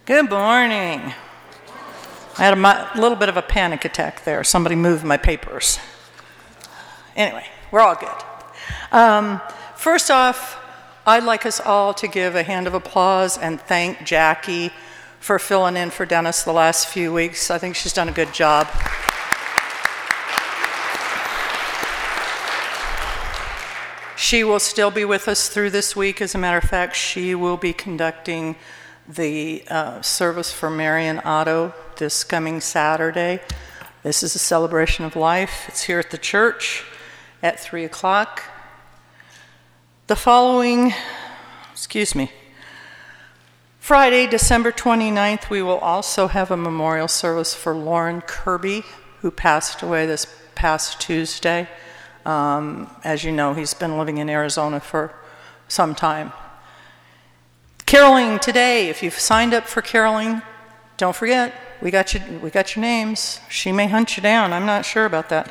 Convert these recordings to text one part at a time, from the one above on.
Good morning. I had a little bit of a panic attack there. Somebody moved my papers. Anyway, we're all good. First off, I'd like us all to give a hand of applause and thank Jackie for filling in for Dennis the last few weeks. I think she's done a good job. She will still be with us through this week. As a matter of fact, she will be conducting the service for Marion Otto this coming Saturday. This is a celebration of life. It's here at the church at 3 o'clock. The following, Friday, December 29th, we will also have a memorial service for Lauren Kirby, who passed away this past Tuesday. As you know, he's been living in Arizona for some time. Caroling today, if you've signed up for caroling, don't forget, we got your names. She may hunt you down, I'm not sure about that.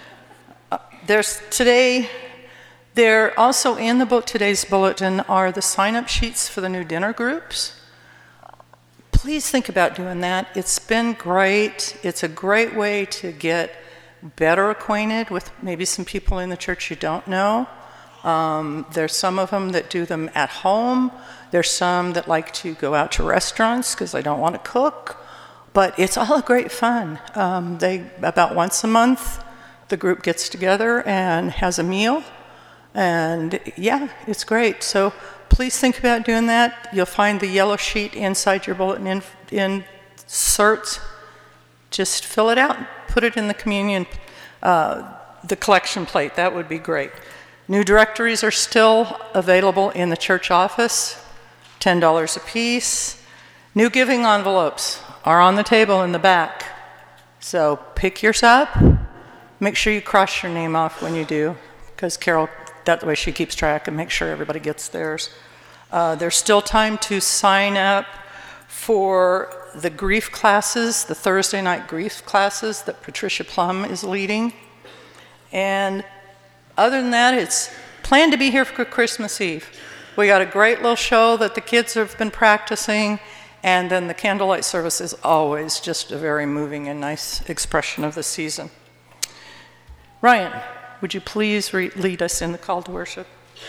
There also in today's bulletin are the sign-up sheets for the new dinner groups. Please think about doing that. It's been great. It's a great way to get better acquainted with maybe some people in the church you don't know. There's some of them that do them at home. There's some that like to go out to restaurants because they don't want to cook. But it's all great fun. About once a month, the group gets together and has a meal. And yeah, it's great. So please think about doing that. You'll find the yellow sheet inside your bulletin inserts. Just fill it out. Put it in the communion, the collection plate. That would be great. New directories are still available in the church office, $10 a piece. New giving envelopes are on the table in the back. So pick yours up. Make sure you cross your name off when you do, because Carol, that way she keeps track and makes sure everybody gets theirs. There's still time to sign up for the grief classes, the Thursday night grief classes that Patricia Plum is leading. And other than that, it's planned to be here for Christmas Eve. We got a great little show that the kids have been practicing, and then the candlelight service is always just a very moving and nice expression of the season. Ryan, would you please lead us in the call to worship?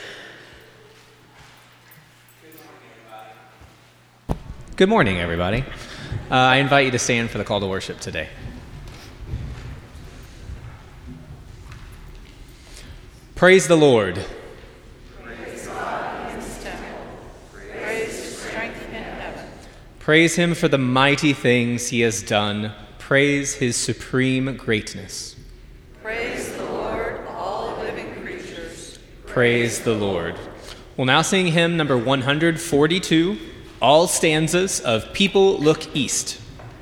Good morning, everybody. I invite you to stand for the call to worship today. Praise the Lord. Praise God in His temple. Praise His strength in heaven. Praise Him for the mighty things He has done. Praise His supreme greatness. Praise the Lord, all living creatures. Praise the Lord. We'll now sing hymn number 142, all stanzas of People Look East.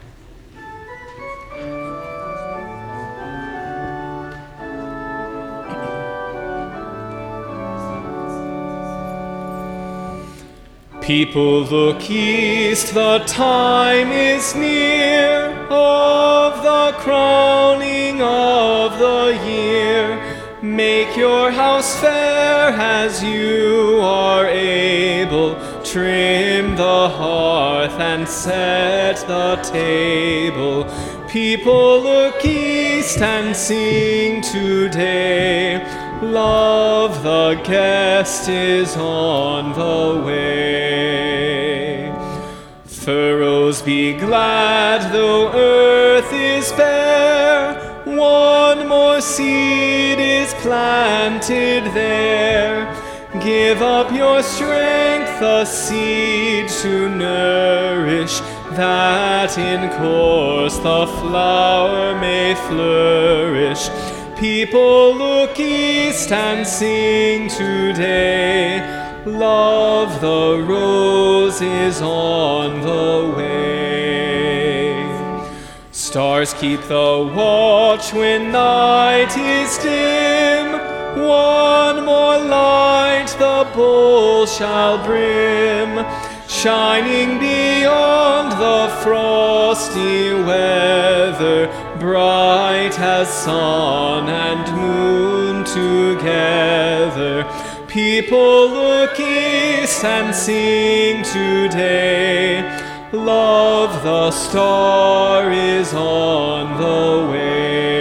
People look east, the time is near of the crowning of the year. Make your house fair as you are able. Trim the hearth and set the table. People look east and sing today. Love, the guest is on the way. Furrows be glad though earth is bare. One more seed is planted there. Give up your strength, the seed to nourish, that in course the flower may flourish. People look east and sing today. Love, the rose is on the way. Stars keep the watch when night is dim. One more light the bowl shall brim, shining beyond the frosty weather, bright as sun and moon together. People look east and sing today. Love, the star is on the way.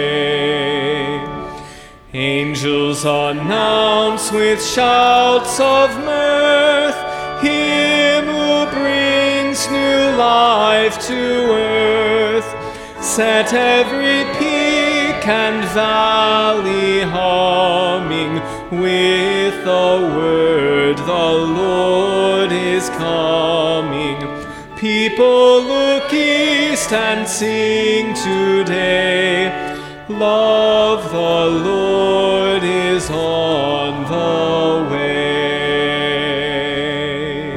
Angels announce with shouts of mirth, Him who brings new life to earth. Set every peak and valley humming with the word, the Lord is coming. People look east and sing today, love, the Lord is on the way.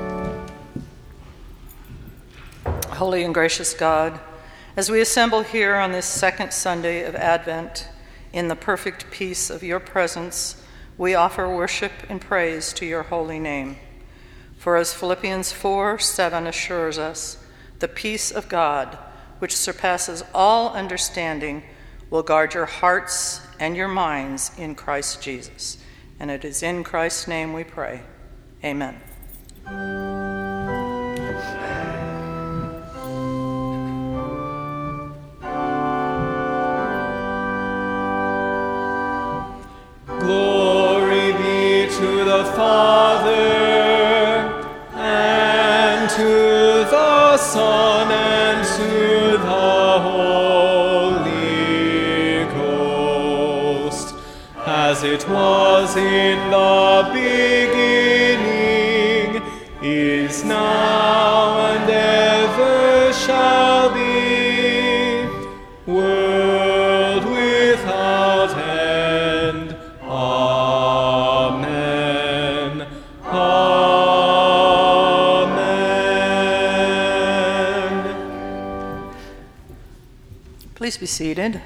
Holy and gracious God, as we assemble here on this second Sunday of Advent, in the perfect peace of your presence, we offer worship and praise to your holy name. For as Philippians 4:7 assures us, the peace of God, which surpasses all understanding, will guard your hearts and your minds in Christ Jesus. And it is in Christ's name we pray. Amen. Glory be to the Father, and to the Son, and to the Holy Ghost, as it was in the beginning, is now, and ever shall be, world without end. Amen. Amen. Please be seated.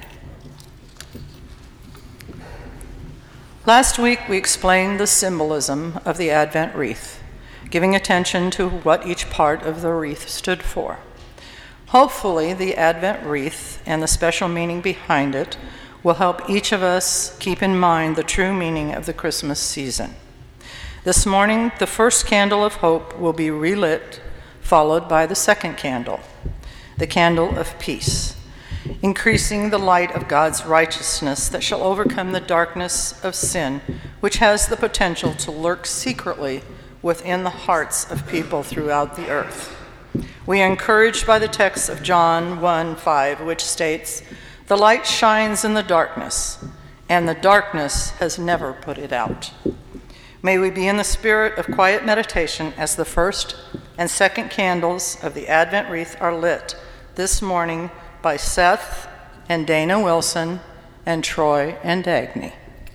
Last week we explained the symbolism of the Advent wreath, giving attention to what each part of the wreath stood for. Hopefully, the Advent wreath and the special meaning behind it will help each of us keep in mind the true meaning of the Christmas season. This morning, the first candle of hope will be relit, followed by the second candle, the candle of peace, increasing the light of God's righteousness that shall overcome the darkness of sin, which has the potential to lurk secretly within the hearts of people throughout the earth. We are encouraged by the text of John 1:5, which states, "The light shines in the darkness, and the darkness has never put it out." May we be in the spirit of quiet meditation as the first and second candles of the Advent wreath are lit this morning by Seth and Dana Wilson and Troy and Dagny.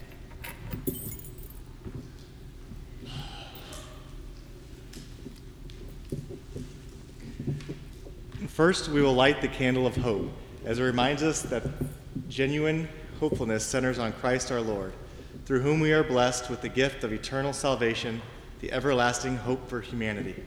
First, we will light the candle of hope, as it reminds us that genuine hopefulness centers on Christ our Lord, through whom we are blessed with the gift of eternal salvation, the everlasting hope for humanity.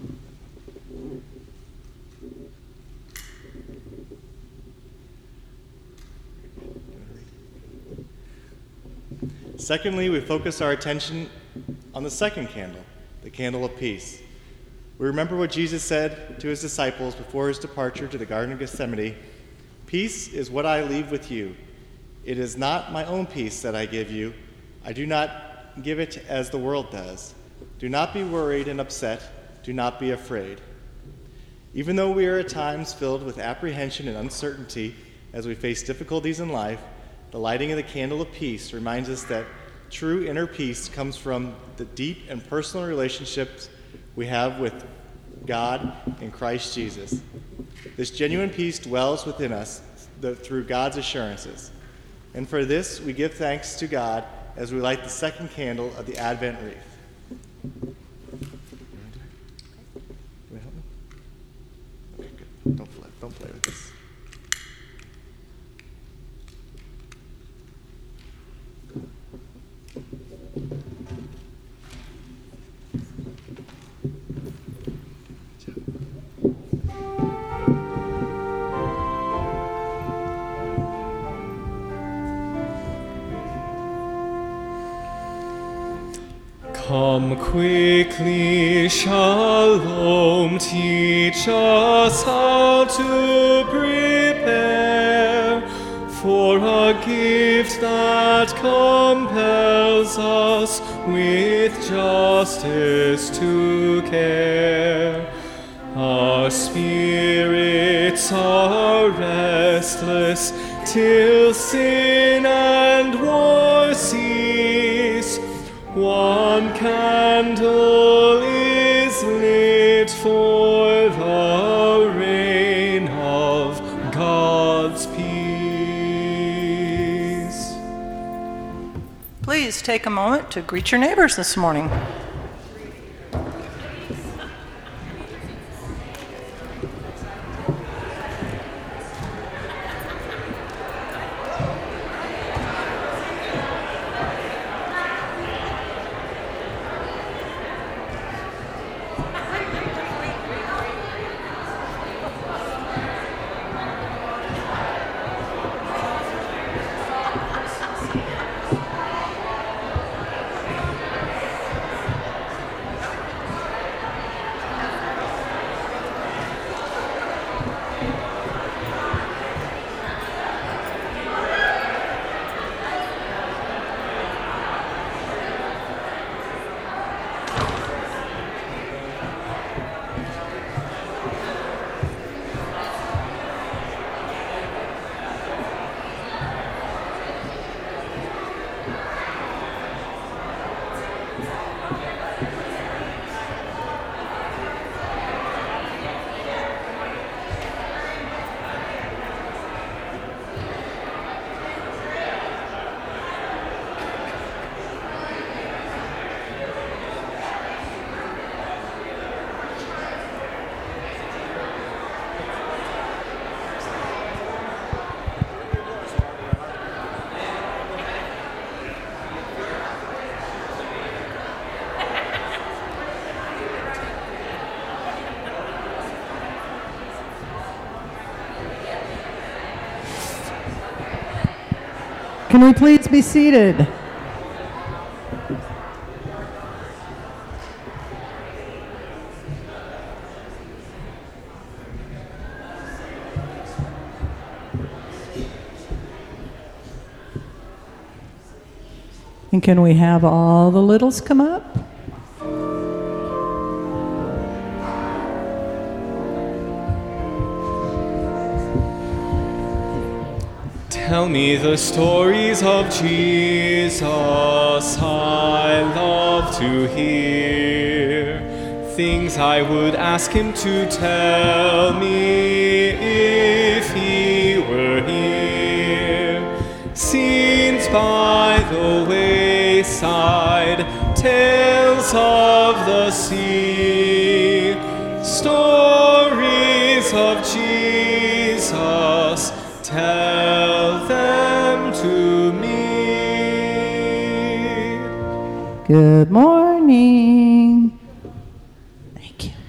Secondly, we focus our attention on the second candle, the candle of peace. We remember what Jesus said to his disciples before his departure to the Garden of Gethsemane. "Peace is what I leave with you. It is not my own peace that I give you. I do not give it as the world does. Do not be worried and upset. Do not be afraid." Even though we are at times filled with apprehension and uncertainty as we face difficulties in life, the lighting of the candle of peace reminds us that true inner peace comes from the deep and personal relationships we have with God in Christ Jesus. This genuine peace dwells within us through God's assurances. And for this, we give thanks to God as we light the second candle of the Advent wreath. Okay, good. Don't play with this. Come, Come quickly, Shalom, teach us how to prepare for a gift that compels us with justice to care. Our spirits are restless till sin and war cease. One candle is lit for the reign of God's peace. Please take a moment to greet your neighbors this morning. Can we please be seated? And can we have all the littles come up? Tell me the stories of Jesus, I love to hear. Things I would ask him to tell me if he were here. Scenes by the wayside, tales of the sea, stories of Jesus, tell them to me. Good morning. Thank you.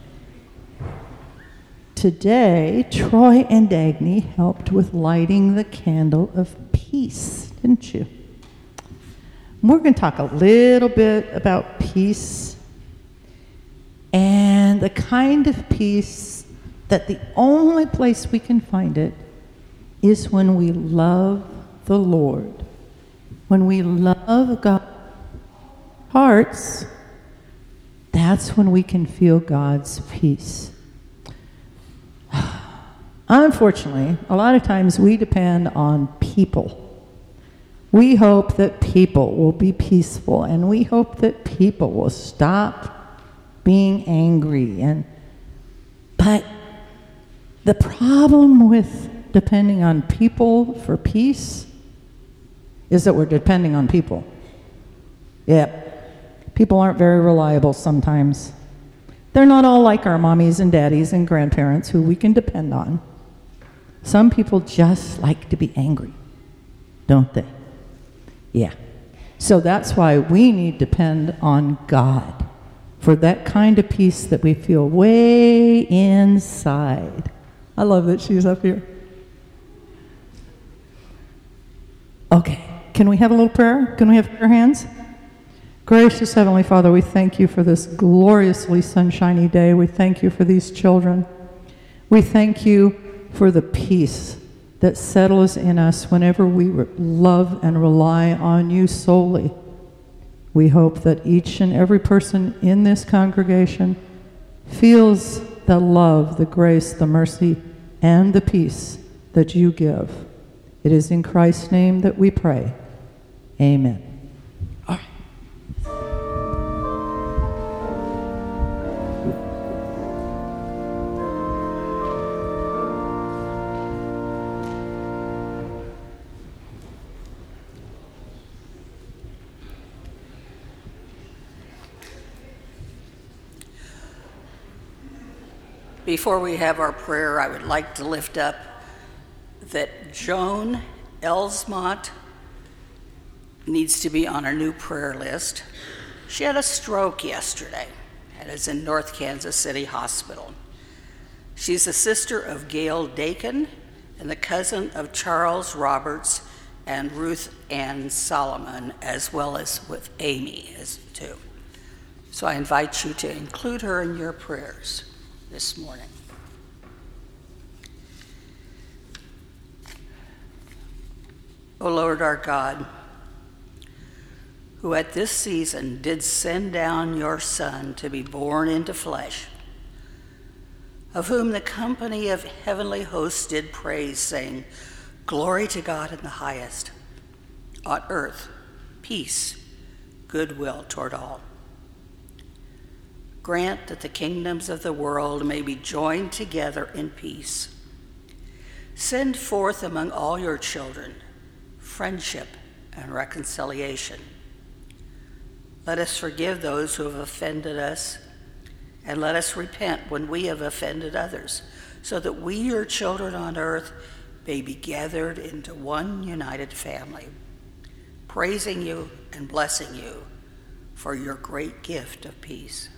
Today, Troy and Dagny helped with lighting the candle of peace, didn't you? We're going to talk a little bit about peace and the kind of peace that the only place we can find it is when we love the Lord. When we love God's hearts, that's when we can feel God's peace. Unfortunately, a lot of times we depend on people. We hope that people will be peaceful, and we hope that people will stop being angry. But the problem with depending on people for peace is that we're depending on people. Yep. People aren't very reliable sometimes. They're not all like our mommies and daddies and grandparents who we can depend on. Some people just like to be angry, don't they? Yeah. So that's why we need to depend on God for that kind of peace that we feel way inside. I love that she's up here. Okay, can we have a little prayer? Can we have prayer hands? Gracious Heavenly Father, we thank you for this gloriously sunshiny day. We thank you for these children. We thank you for the peace that settles in us whenever we love and rely on you solely. We hope that each and every person in this congregation feels the love, the grace, the mercy, and the peace that you give. It is in Christ's name that we pray. Amen. Before we have our prayer, I would like to lift up that Joan Elsmont needs to be on our new prayer list. She had a stroke yesterday and is in North Kansas City Hospital. She's the sister of Gail Dakin and the cousin of Charles Roberts and Ruth Ann Solomon, as well as with Amy too. So I invite you to include her in your prayers this morning. O Lord our God, who at this season did send down your Son to be born into flesh, of whom the company of heavenly hosts did praise, saying, Glory to God in the highest, on earth peace, goodwill toward all. Grant that the kingdoms of the world may be joined together in peace. Send forth among all your children friendship and reconciliation. Let us forgive those who have offended us, and let us repent when we have offended others, so that we, your children on earth, may be gathered into one united family, praising you and blessing you for your great gift of peace.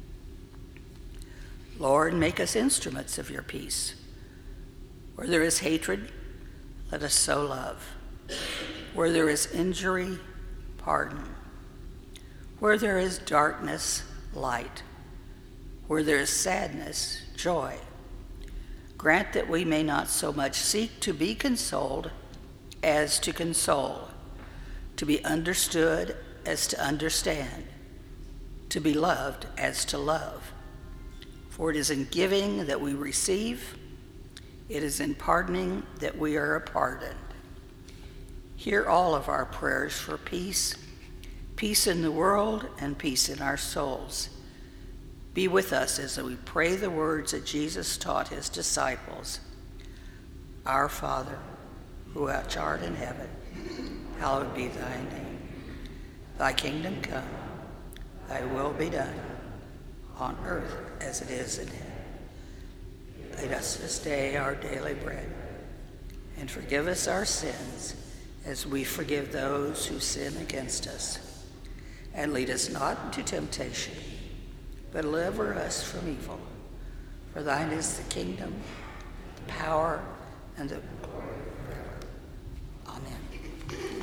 Lord, make us instruments of your peace. Where there is hatred, let us sow love. Where there is injury, pardon. Where there is darkness, light. Where there is sadness, joy. Grant that we may not so much seek to be consoled as to console, to be understood as to understand, to be loved as to love. For it is in giving that we receive, it is in pardoning that we are pardoned. Hear all of our prayers for peace, peace in the world and peace in our souls. Be with us as we pray the words that Jesus taught his disciples. Our Father, who art in heaven, hallowed be thy name. Thy kingdom come, thy will be done, on earth as it is in heaven. Give us this day our daily bread, and forgive us our sins as we forgive those who sin against us. And lead us not into temptation, but deliver us from evil. For thine is the kingdom, the power, and the glory forever. Amen.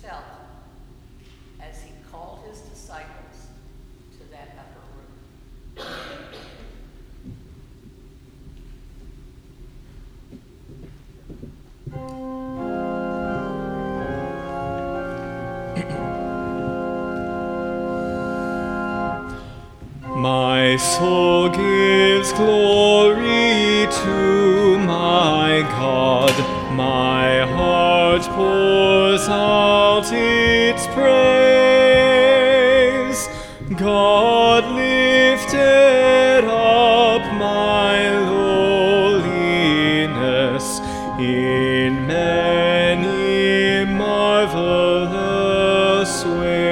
felt as he called his disciples to that upper room. My soul gives glory to my God. My heart pours out its praise. God lifted up my lowliness in many marvelous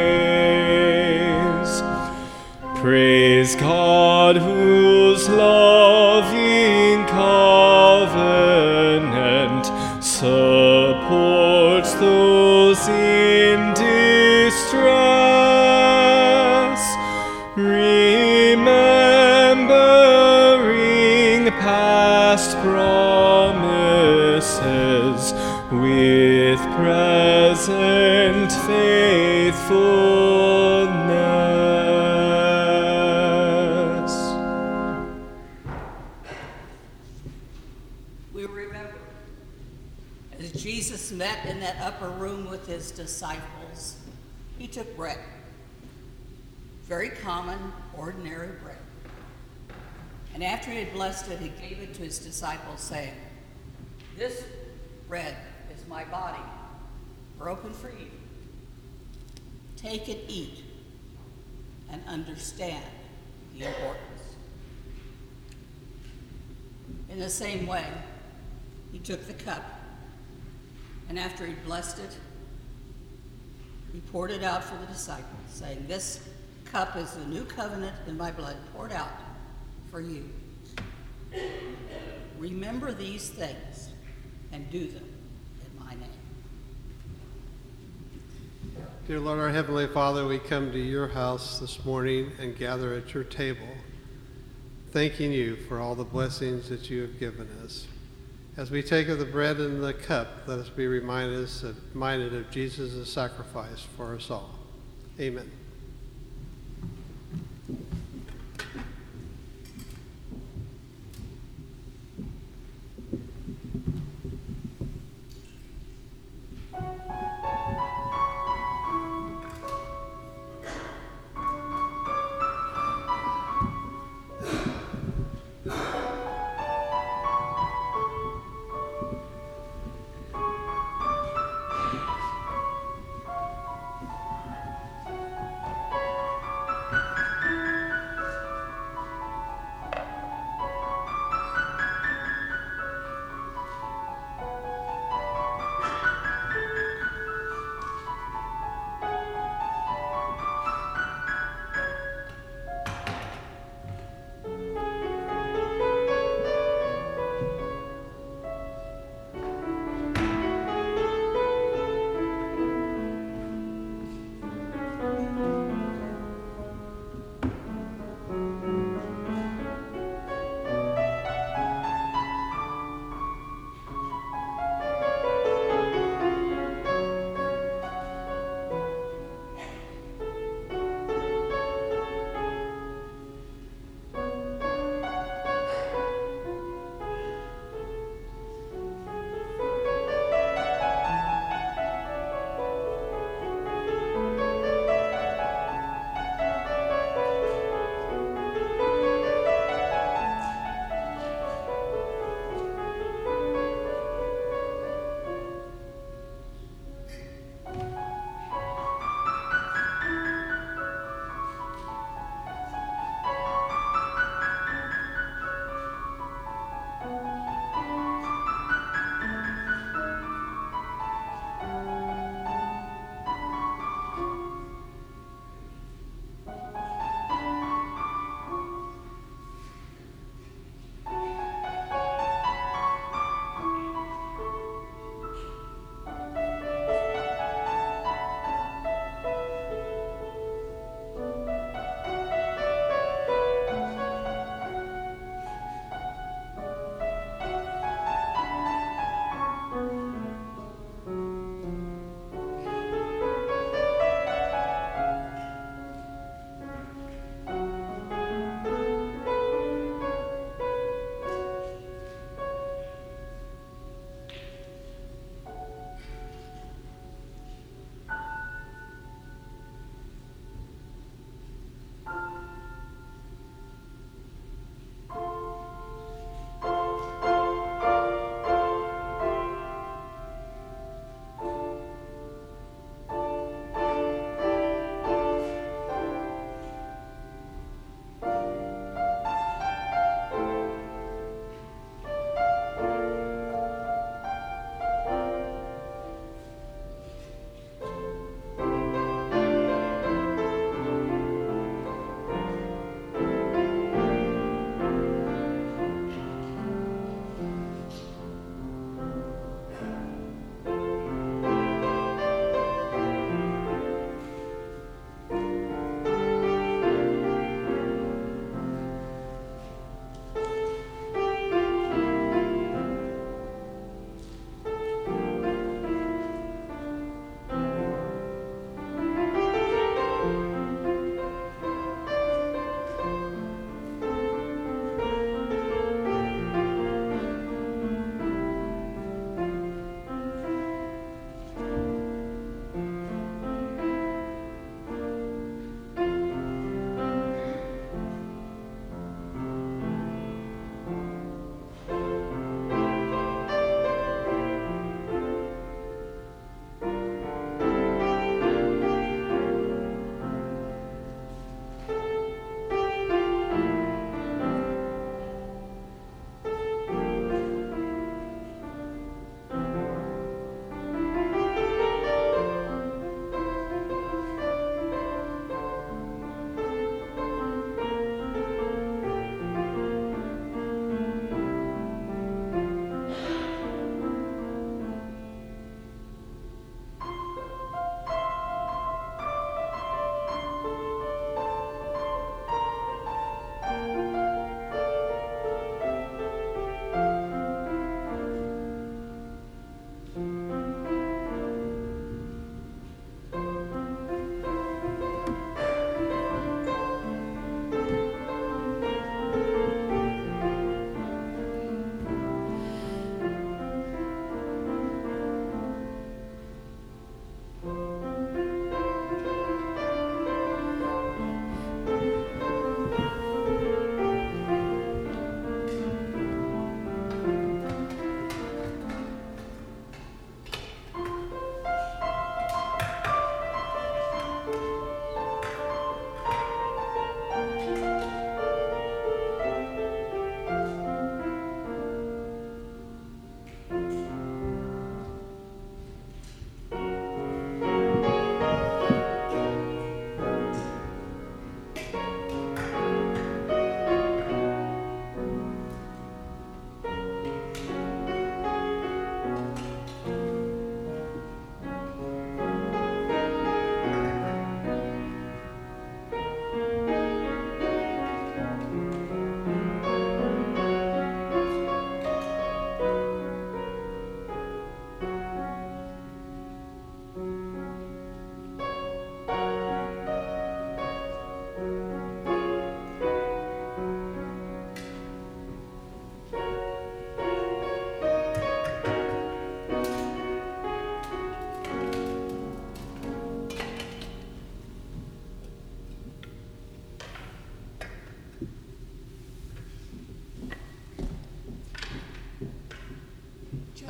ways. Praise God, whose loving covenant supports those in distress, remembering past promises with present faithfulness. Jesus met in that upper room with his disciples. He took bread, very common, ordinary bread. And after he had blessed it, he gave it to his disciples, saying, "This bread is my body, broken for you. Take it, eat, and understand the importance." In the same way, he took the cup, and after he blessed it, he poured it out for the disciples, saying, "This cup is the new covenant in my blood, poured out for you. Remember these things and do them in my name." Dear Lord, our Heavenly Father, we come to your house this morning and gather at your table, thanking you for all the blessings that you have given us. As we take of the bread and the cup, let us be reminded of Jesus' sacrifice for us all. Amen.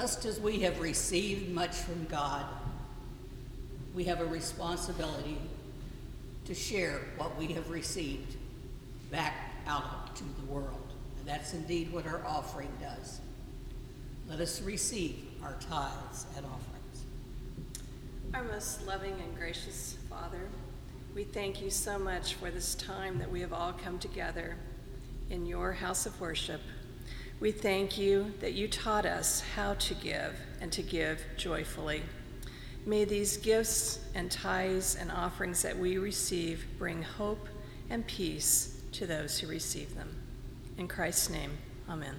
Just as we have received much from God, we have a responsibility to share what we have received back out to the world. And that's indeed what our offering does. Let us receive our tithes and offerings. Our most loving and gracious Father, we thank you so much for this time that we have all come together in your house of worship. We thank you that you taught us how to give and to give joyfully. May these gifts and tithes and offerings that we receive bring hope and peace to those who receive them. In Christ's name, amen.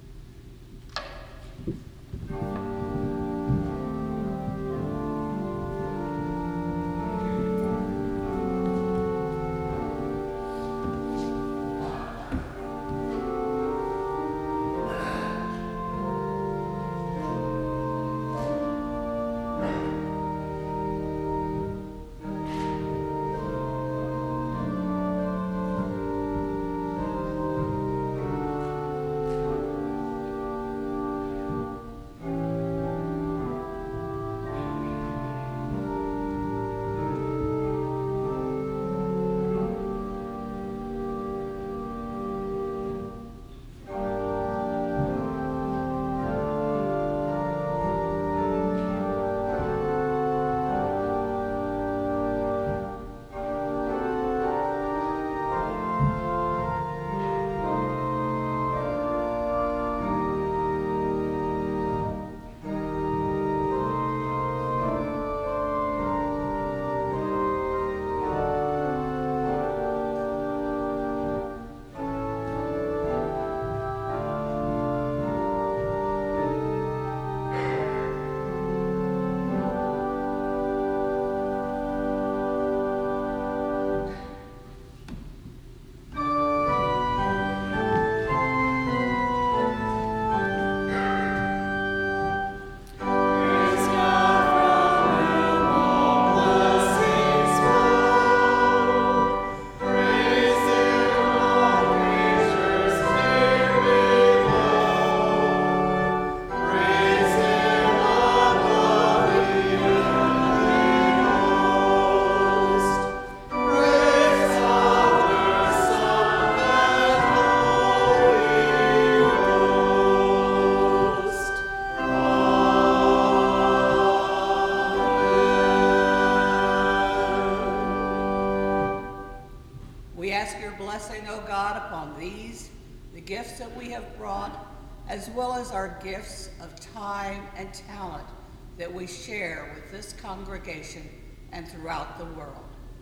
Gifts that we have brought, as well as our gifts of time and talent that we share with this congregation and throughout the world.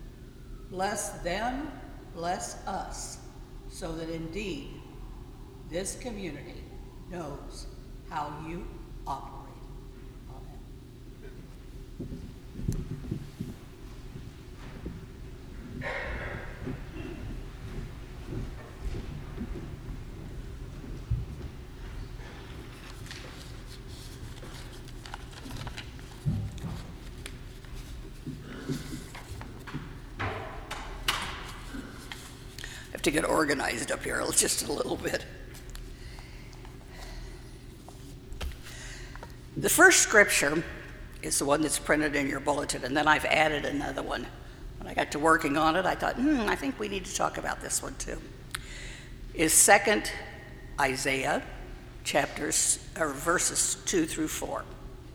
Bless them, bless us, so that indeed this community knows how you operate. Amen. To get organized up here just a little bit. The first scripture is the one that's printed in your bulletin, and then I've added another one. When I got to working on it, I thought, I think we need to talk about this one too. Is 2nd Isaiah verses 2 through 4.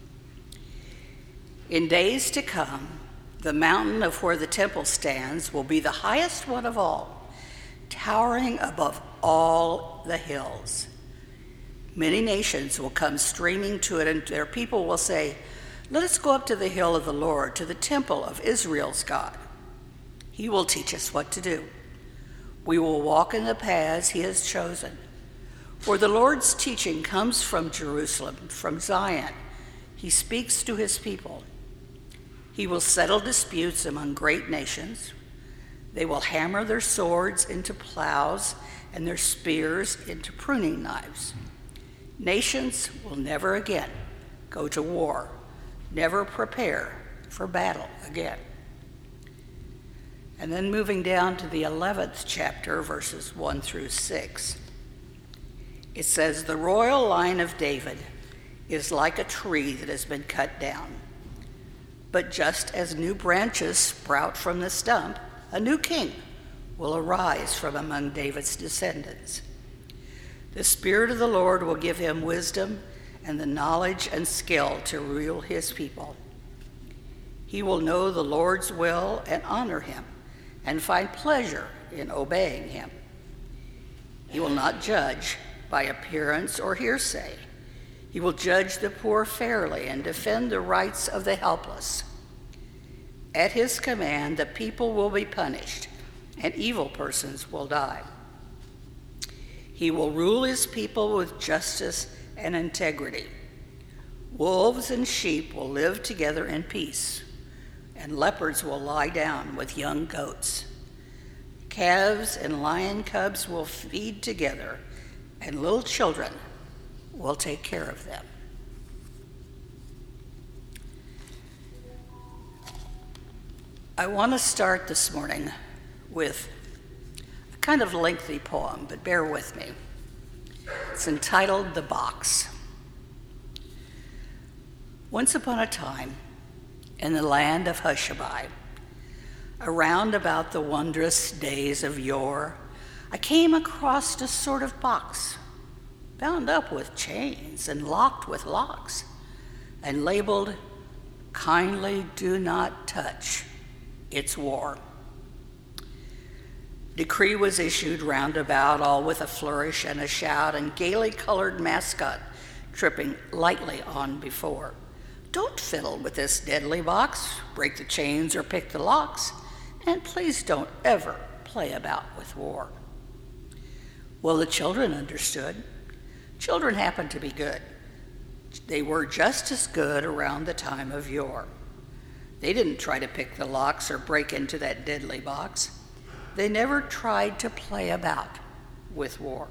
In days to come, the mountain of where the temple stands will be the highest one of all, towering above all the hills. Many nations will come streaming to it, and their people will say, "Let us go up to the hill of the Lord, to the temple of Israel's God. He will teach us what to do. We will walk in the paths he has chosen. For the Lord's teaching comes from Jerusalem, from Zion. He speaks to his people. He will settle disputes among great nations. They will hammer their swords into plows and their spears into pruning knives. Nations will never again go to war, never prepare for battle again." And then moving down to the 11th chapter, verses 1 through 6, it says, "The royal line of David is like a tree that has been cut down. But just as new branches sprout from the stump, a new king will arise from among David's descendants. The Spirit of the Lord will give him wisdom and the knowledge and skill to rule his people. He will know the Lord's will and honor him, and find pleasure in obeying him. He will not judge by appearance or hearsay. He will judge the poor fairly and defend the rights of the helpless. At his command, the people will be punished, and evil persons will die. He will rule his people with justice and integrity. Wolves and sheep will live together in peace, and leopards will lie down with young goats. Calves and lion cubs will feed together, and little children will take care of them. I want to start this morning with a kind of lengthy poem, but bear with me. It's entitled "The Box." Once upon a time, in the land of Hushabye, around about the wondrous days of yore, I came across a sort of box, bound up with chains and locked with locks, and labeled, "Kindly do not touch, it's war." Decree was issued round about, all with a flourish and a shout, and gaily colored mascot tripping lightly on before. "Don't fiddle with this deadly box, break the chains or pick the locks, and please don't ever play about with war." Well, the children understood. Children happened to be good. They were just as good around the time of yore. They didn't try to pick the locks or break into that deadly box. They never tried to play about with war.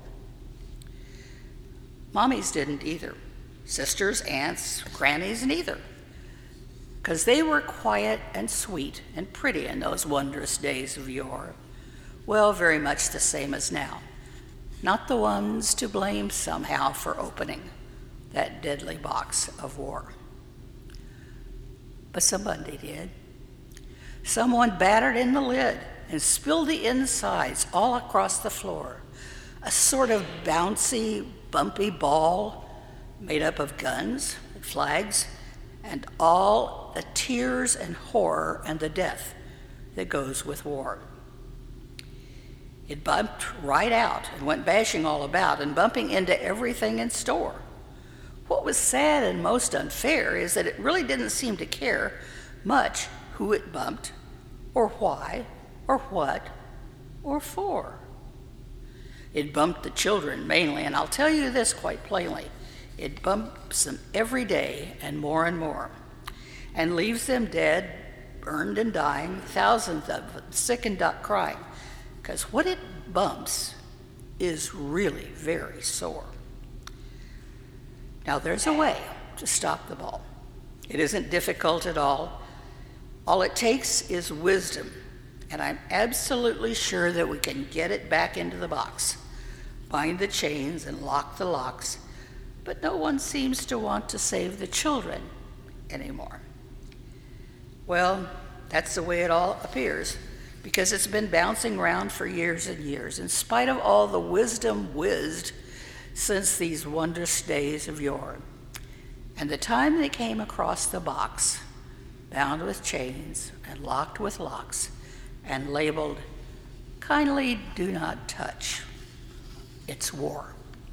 Mommies didn't either. Sisters, aunts, grannies, neither. Because they were quiet and sweet and pretty in those wondrous days of yore. Well, very much the same as now. Not the ones to blame somehow for opening that deadly box of war. But somebody did. Someone battered in the lid and spilled the insides all across the floor. A sort of bouncy, bumpy ball made up of guns, flags, and all the tears and horror and the death that goes with war. It bumped right out and went bashing all about and bumping into everything in store. What was sad and most unfair is that it really didn't seem to care much who it bumped, or why, or what, or for. It bumped the children mainly, and I'll tell you this quite plainly. It bumps them every day and more, and leaves them dead, burned and dying, thousands of them sick and crying, because what it bumps is really very sore. Now, there's a way to stop the ball. It isn't difficult at all. All it takes is wisdom, and I'm absolutely sure that we can get it back into the box, bind the chains and lock the locks, but no one seems to want to save the children anymore. Well, that's the way it all appears, because it's been bouncing around for years and years, in spite of all the wisdom whizzed since these wondrous days of yore. And the time they came across the box, bound with chains and locked with locks, and labeled, "Kindly do not touch, it's war."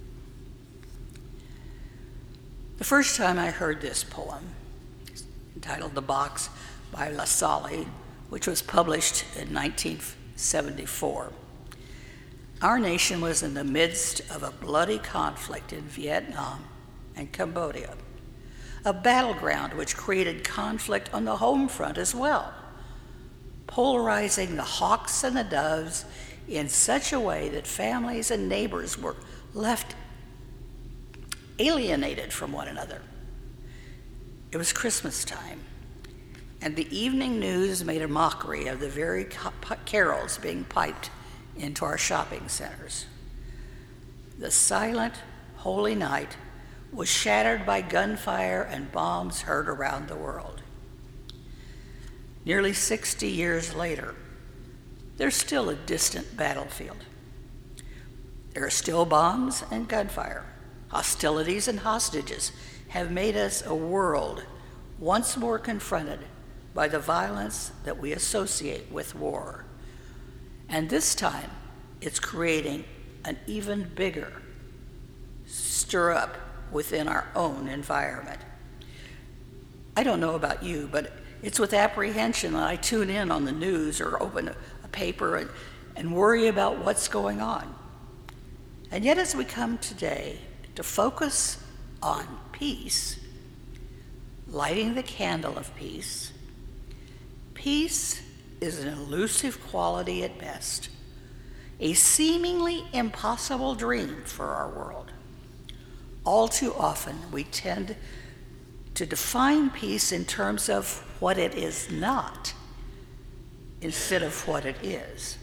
The first time I heard this poem, entitled "The Box" by La Salle, which was published in 1974, our nation was in the midst of a bloody conflict in Vietnam and Cambodia, a battleground which created conflict on the home front as well, polarizing the hawks and the doves in such a way that families and neighbors were left alienated from one another. It was Christmas time, and the evening news made a mockery of the very carols being piped into our shopping centers. The silent, holy night was shattered by gunfire and bombs heard around the world. Nearly 60 years later, there's still a distant battlefield. There are still bombs and gunfire. Hostilities and hostages have made us a world once more confronted by the violence that we associate with war. And this time, it's creating an even bigger stir-up within our own environment. I don't know about you, but it's with apprehension that I tune in on the news or open a paper and worry about what's going on. And yet, as we come today to focus on peace, lighting the candle of peace, peace is an elusive quality at best, a seemingly impossible dream for our world. All too often, we tend to define peace in terms of what it is not, instead of what it is.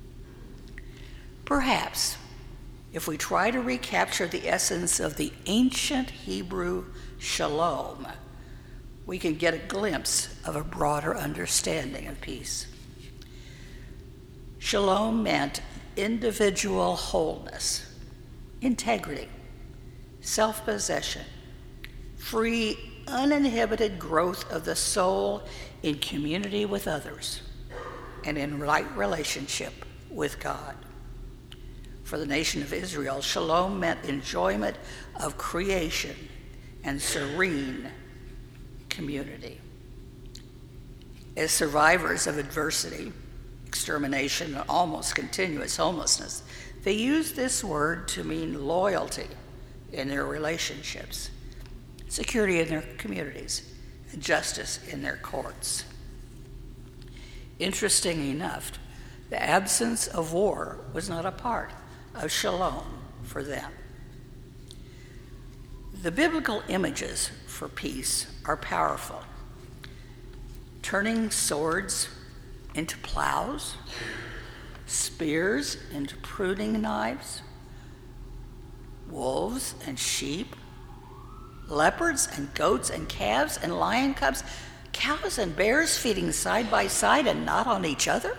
Perhaps, if we try to recapture the essence of the ancient Hebrew shalom, we can get a glimpse of a broader understanding of peace. Shalom meant individual wholeness, integrity, self-possession, free, uninhibited growth of the soul in community with others, and in right relationship with God. For the nation of Israel, shalom meant enjoyment of creation and serene community. As survivors of adversity, extermination, and almost continuous homelessness, they use this word to mean loyalty in their relationships, security in their communities, and justice in their courts. Interesting enough, the absence of war was not a part of shalom for them. The biblical images for peace are powerful. Turning swords into plows, spears into pruning knives, wolves and sheep, leopards and goats and calves and lion cubs, cows and bears feeding side by side and not on each other?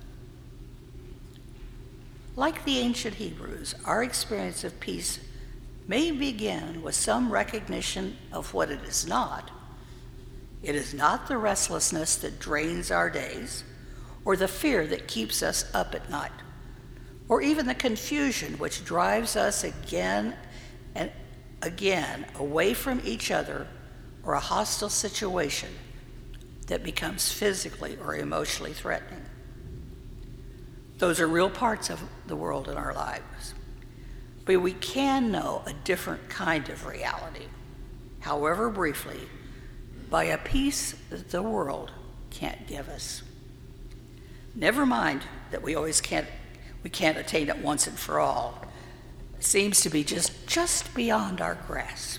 Like the ancient Hebrews, our experience of peace may begin with some recognition of what it is not. It is not the restlessness that drains our days, or the fear that keeps us up at night, or even the confusion which drives us again and again away from each other, or a hostile situation that becomes physically or emotionally threatening. Those are real parts of the world in our lives. But we can know a different kind of reality, however briefly, by a peace that the world can't give us. Never mind that we can't attain it once and for all. It seems to be just beyond our grasp.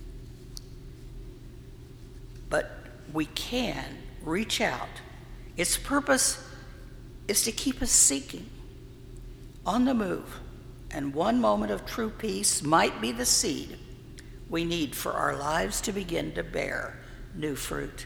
But we can reach out. Its purpose is to keep us seeking, on the move, and one moment of true peace might be the seed we need for our lives to begin to bear new fruit.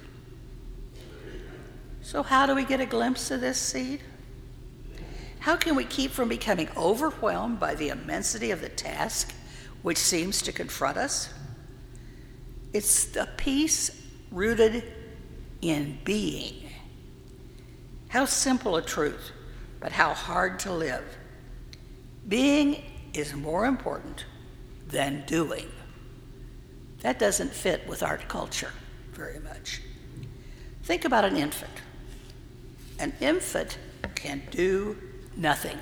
So how do we get a glimpse of this seed? How can we keep from becoming overwhelmed by the immensity of the task which seems to confront us? It's the peace rooted in being. How simple a truth, but how hard to live. Being is more important than doing. That doesn't fit with our culture very much. Think about an infant. An infant can do nothing.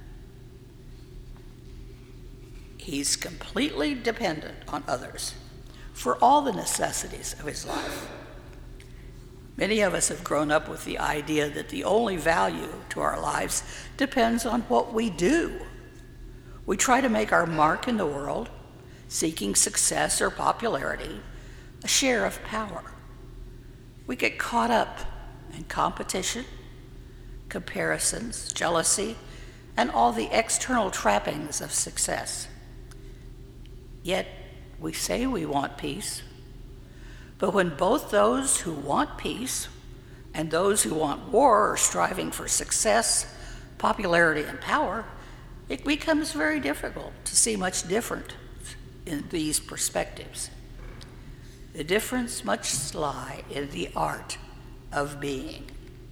He's completely dependent on others for all the necessities of his life. Many of us have grown up with the idea that the only value to our lives depends on what we do. We try to make our mark in the world, seeking success or popularity, a share of power. We get caught up in competition, comparisons, jealousy, and all the external trappings of success. Yet, We say we want peace, but when both those who want peace and those who want war are striving for success, popularity, and power, it becomes very difficult to see much different in these perspectives. The difference must lie in the art of being.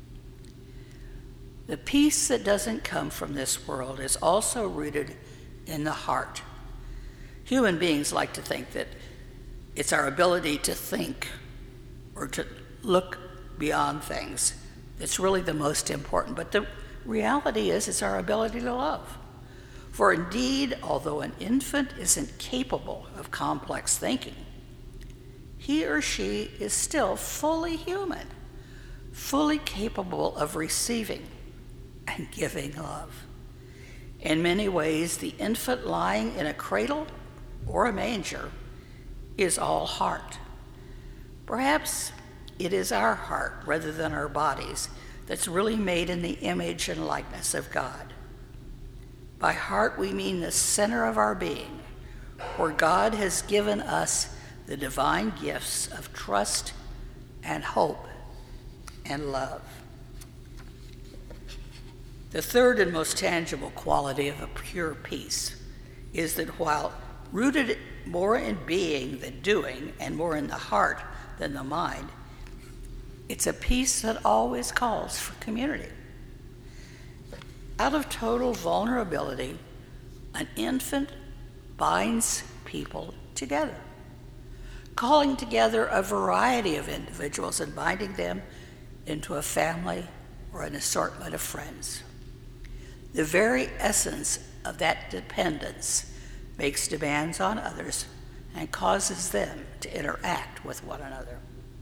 The peace that doesn't come from this world is also rooted in the heart. Human beings like to think that it's our ability to think or to look beyond things that's really the most important. But the reality is it's our ability to love. For indeed, although an infant isn't capable of complex thinking, he or she is still fully human, fully capable of receiving and giving love. In many ways, the infant lying in a cradle or a manger is all heart. Perhaps it is our heart rather than our bodies that's really made in the image and likeness of God. By heart, we mean the center of our being, where God has given us the divine gifts of trust and hope and love. The third and most tangible quality of a pure peace is that while rooted more in being than doing and more in the heart than the mind, it's a peace that always calls for community. Out of total vulnerability, an infant binds people together, calling together a variety of individuals and binding them into a family or an assortment of friends. The very essence of that dependence makes demands on others and causes them to interact with one another.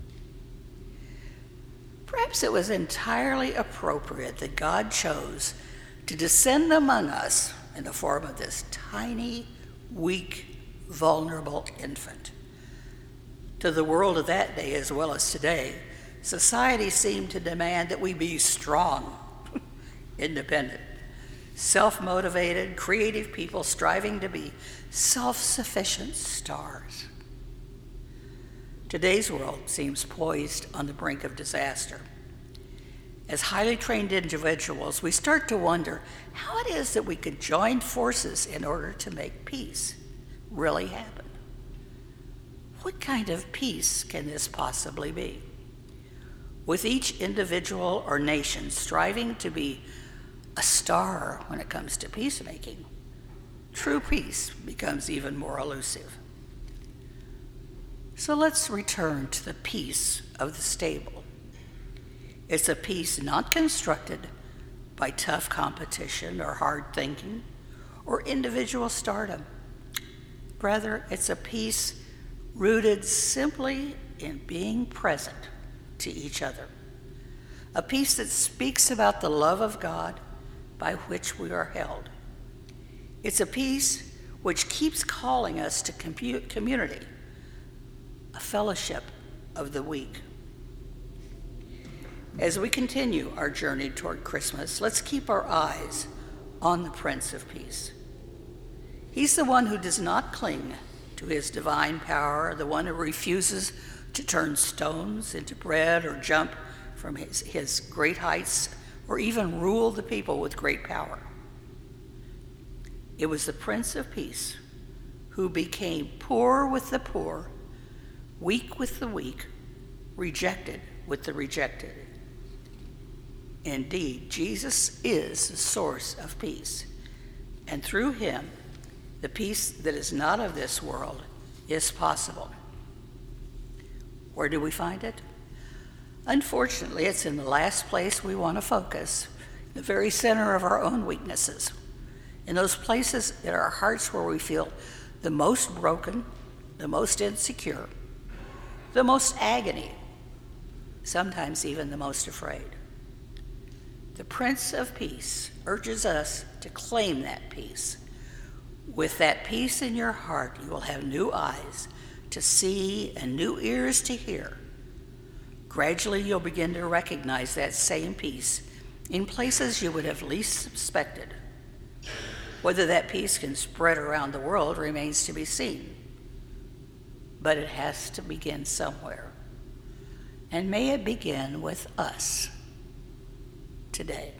Perhaps it was entirely appropriate that God chose to descend among us in the form of this tiny, weak, vulnerable infant. To the world of that day as well as today, society seemed to demand that we be strong, independent, self-motivated, creative people striving to be self-sufficient stars. Today's world seems poised on the brink of disaster. As highly trained individuals, we start to wonder how it is that we could join forces in order to make peace really happen. What kind of peace can this possibly be? With each individual or nation striving to be a star when it comes to peacemaking, true peace becomes even more elusive. So let's return to the peace of the stable. It's a peace not constructed by tough competition or hard thinking or individual stardom. Rather, it's a peace rooted simply in being present to each other. A peace that speaks about the love of God by which we are held. It's a peace which keeps calling us to community, a fellowship of the weak. As we continue our journey toward Christmas, let's keep our eyes on the Prince of Peace. He's the one who does not cling to his divine power, the one who refuses to turn stones into bread or jump from his great heights or even rule the people with great power. It was the Prince of Peace who became poor with the poor, weak with the weak, rejected with the rejected. Indeed, Jesus is the source of peace, and through him, the peace that is not of this world is possible. Where do we find it? Unfortunately, it's in the last place we want to focus, the very center of our own weaknesses, in those places in our hearts where we feel the most broken, the most insecure, the most agony, sometimes even the most afraid. The Prince of Peace urges us to claim that peace. With that peace in your heart, you will have new eyes to see and new ears to hear. Gradually, you'll begin to recognize that same peace in places you would have least suspected. Whether that peace can spread around the world remains to be seen. but it has to begin somewhere. And may it begin with us today.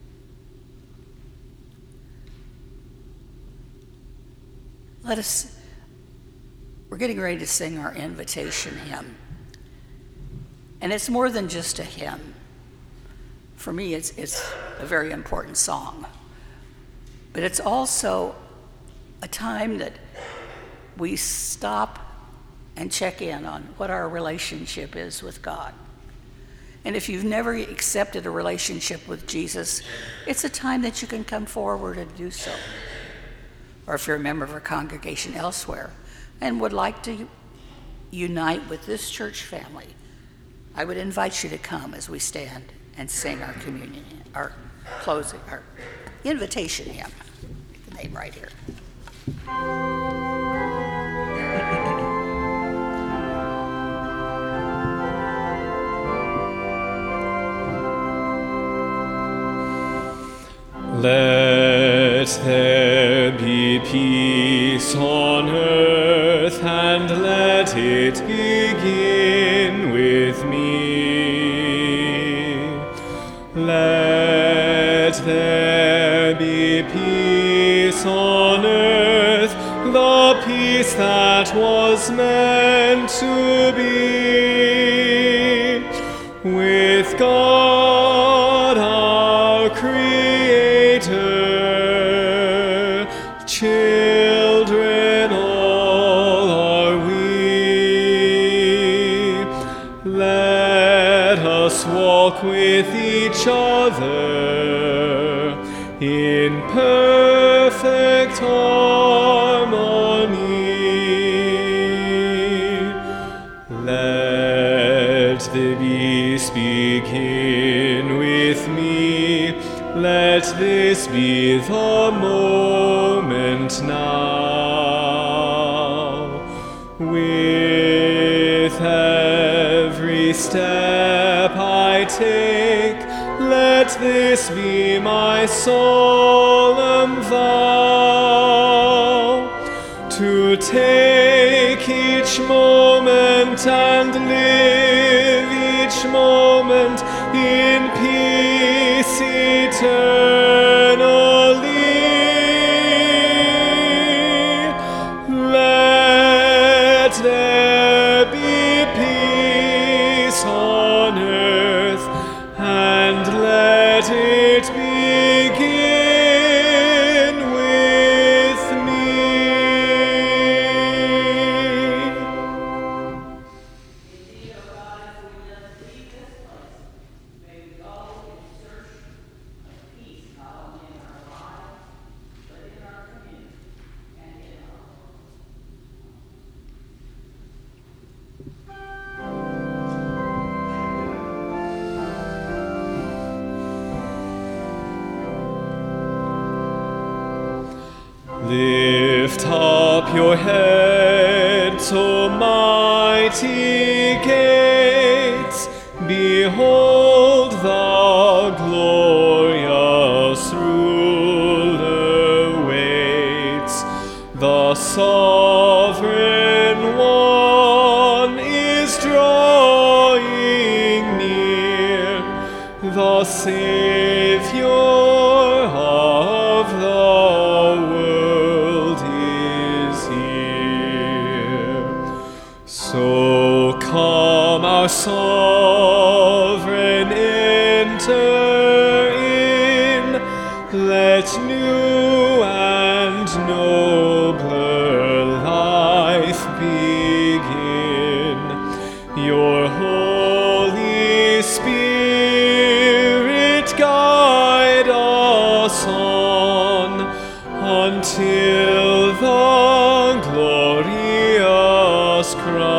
We're getting ready to sing our invitation hymn. And it's more than just a hymn. For me, it's a very important song. But it's also a time that we stop and check in on what our relationship is with God. And if you've never accepted a relationship with Jesus, it's a time that you can come forward and do so. Or if you're a member of a congregation elsewhere and would like to unite with this church family, I would invite you to come as we stand and sing our communion, our closing, our invitation hymn. The name right here. Let there be peace on earth, and let it begin with me. Let there be peace on earth, the peace that was meant to be with God our Creator. Children all are we. Let us walk with each other in perfect harmony. Let the peace begin with me. Let this be the moment now. With every step I take, let this be my solemn vow, to take each moment and live each moment in peace eternally. Let there be peace on earth, and let it begin with me. Lift up your heads, O mighty gates. Behold, the glorious ruler waits. The sovereign one is drawing near. The Savior of the world is here. So come, our sovereign, enter in. Let new and nobler life begin. Your Holy Spirit guide us on until the glorious Christ